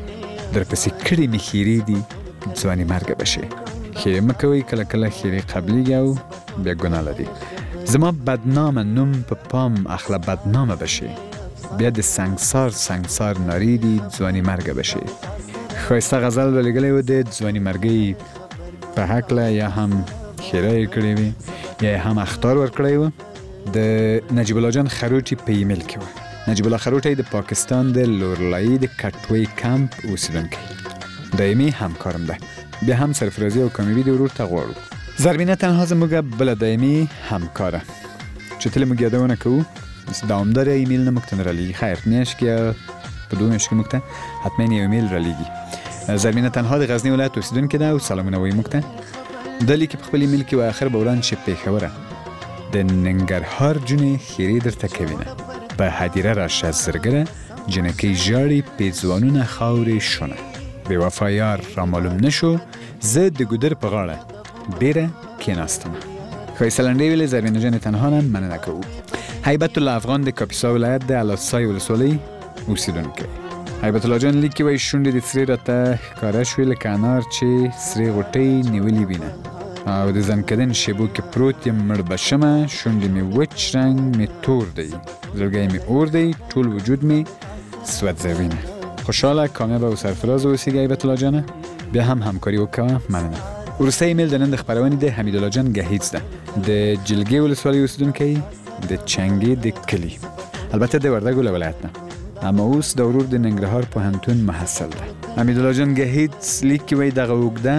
Speaker 8: درپسې کړي مې خیرې دي ځواني مرګه بشي خیرې مه کوئ کله کله خیرې قبلیږي او بیا ګناه لري زما بدنامه نوم په پام اخله بدنامه بشي بیا د سنگسار سنگسار ناری دی ځواني مرګه بشي ښایسته غزل به لګلی و د ځواني مرګۍ په هکله یا هم خیره یې کړې وي یا یې هم اخطار ورکړی و د نجیب الله جان خروټي په ایمیل کې و نجیب الله خروټي د پاکستان د لورلایي د کټوی کمپ اوسیدونکی دایمي همکارم ده بیا هم سرفرازي او کامیوي د ورور ته غواړو زربینه تنها زموږ بله دایمي همکاره چې تل موږ یادونه کوو دوامدار ایمیل نه موږ ته نه رالیږي خیر میاشت کې په دوه میاشت کې موږ ته حتما یو ایمیل رالیږي زربینه تنها د غزني ولایت اوسیدونکې ده او سلامونه وایي موږ ته دا لیکي په خپل ایمیل کې و آخر به وړاندې شي پېښوره د ننګرهار جونې خیرې درته کوینه په هدیره راشه زرګره جنکۍ ژاړي پېزوانونه خاورې شونه بې وفا یار رامعلوم نشو زه د ګودر په غاړه بیره کېناستم ښایسته لنډۍ ویلې زربینه جانې تنها نه مننه کوو هیبت الله افغان د کاپیسا ولایت د الاسای ولسوالۍ اوسیدونکی هیبت الله جان لیکي وایي شونډې د سرې راته ښکاره شوې لکه انار چې سرې غوټۍ نیولې وینه او د ځنکدن شیبو کې پروت یم مړ به شمه شونډې مې وچ رنګ مې تور دی زړګی مې اور دی ټول وجود مې سوځوینه خوشحاله کامیاب او سرفراز اوسیږه هیبت الله جانه بیا هم همکاري وکړه مننه وروستی ایمیل د نن د خپرونې د حمیدالله جان گهیځ ده د جلګې ولسوالۍ اوسیدونکی د چنګې د کلي البته د وردګو له ولایت نه اما اوس د ورور د ننګرهار پوهنتون محصل ده حمیدالله جان گهیځ لیکي وایي دغه اوږده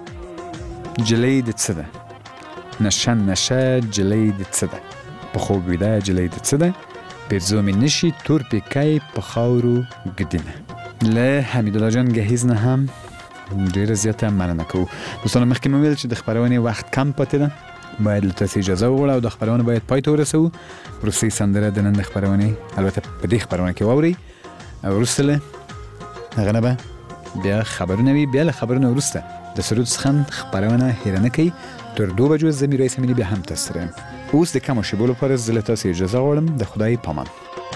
Speaker 8: جلۍ د څه ده نشه نشه جلۍ د څه ده په خوب ویده جلۍ د څه ده پیرزو مې نشي تور پیکی په خاورو ګدینه له حمیدالله جان گهیځ نه هم ډیره زیاته مننه کوو دوستانو مخکې مې ویل چې د خپرونې وخت کم پاتې ده باید له تاسې اجازه وغواړو او د خپرونه باید پای ته ورسوو وروستۍ سندره د نن د خپرونې البته په دې خپرونه کې واورئ وروسته له هغه نه به
Speaker 5: بیا خبرونه وی بیا له خبرونه وروسته د سرود څخه خبرونه هیر نه کوي تر دو بجو زمي رئیس ملي به هم تسرم اوس د کوم شیبولو پر زله تاسو اجازه غواړم د خدای پامان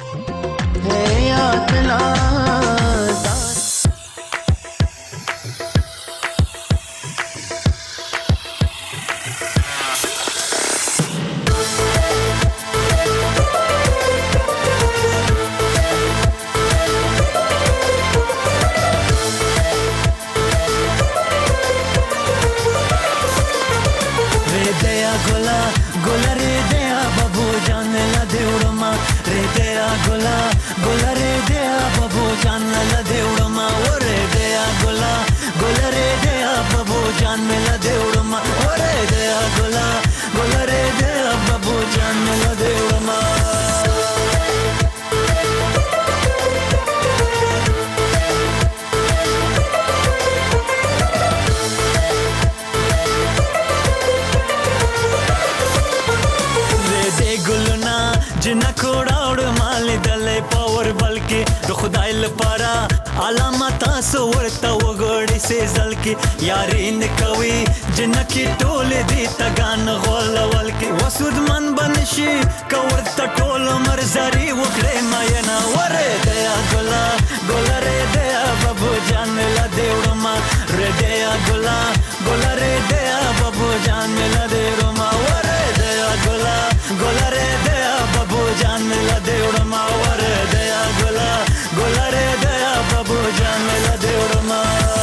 Speaker 6: यारीन कवि जिनकी टोले दी तगान गोलवल के वसुद मन बनशी कवर टोल मरजरी उखड़े मयना वरे दया गोला गोला रे दया बाबू जान ला देवड़मा रे दया गोला गोला रे दया बाबू जान ला देवड़मा वरे दया गोला गोला रे दया बाबू जान ला देवड़मा वरे दया गोला गोला रे दया बाबू जान ला देवड़मा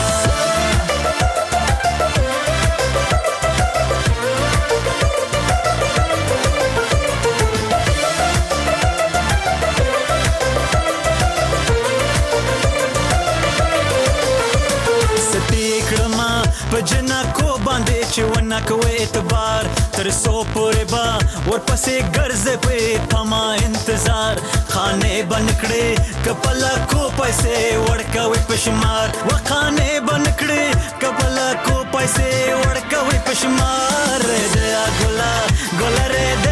Speaker 6: जना को बांधे चुना को एतबार तर सो पूरे बा और पसे गर्ज पे थमा इंतजार खाने बनकड़े कपला को पैसे वड़का वे पशमार वो खाने बनकड़े कपला को पैसे वड़का वे पशमार रे दया गोला गोला रे